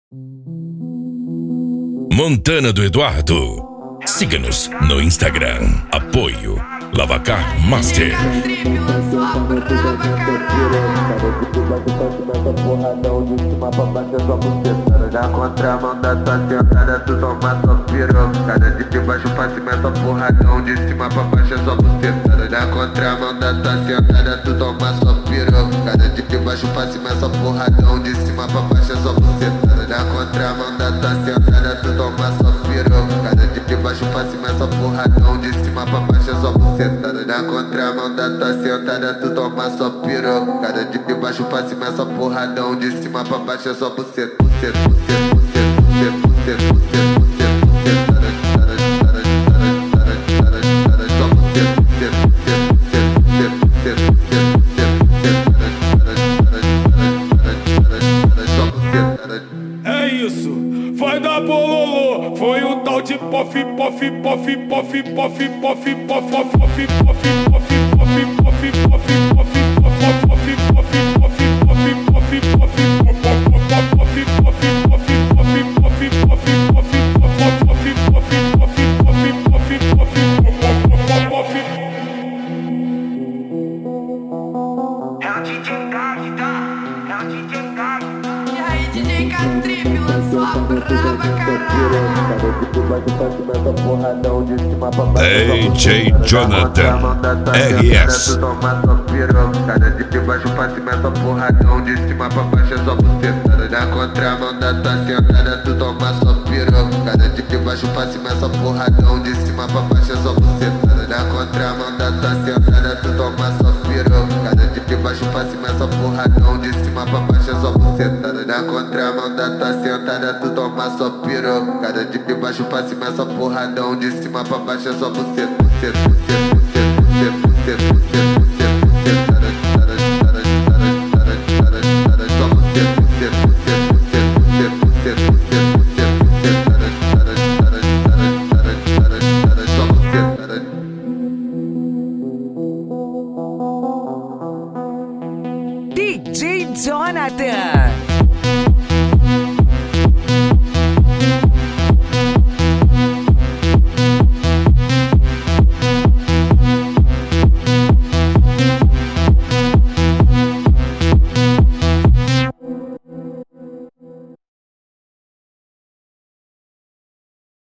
Montana do Eduardo. Siga-nos no Instagram. Apoio Lavacar Master. Na contramão da tua sentada, tu toma só pirocada. De baixo pra cima é só porradão, de cima pra baixo é só bucetada. Na contramão da tua sentada, tu toma só pirocada. De baixo pra cima é só porradão, de cima pra baixo é só bucetada. Na contramão da tua sentada, tu toma só pirocada. De baixo pra cima é só porradão, de cima pra baixo é só bucetada. Na contramão da tua sentada, tu toma só pirocada. De baixo pra cima é só porradão, de cima pra baixo é só buceta, buceta, buceta, buceta, buceta, buceta, buceta, é isso, vai dar bololô. Foi o tal de pof, pof, pof, pof, pof, pof, pof, pof, pof, pof, DJ Jonathan RS. De baixo pra cima é só porradão, de cima pra baixo é só bucetada. Na contramão da tua sentada, tu toma só pirocada. De baixo pra cima é só porradão, de cima pra baixo é só bucetada. Na contramão da tua sentada, tu toma só pirocada. De baixo pra cima é só porradão, de cima pra baixo é só bucetada. Na contramão da tua sentada, tu toma só pirocada. De baixo pra cima é só porradão, de cima pra baixo é só buceta, buceta, buceta, buceta, buceta, buceta, buceta, buceta. DJ Jonathan.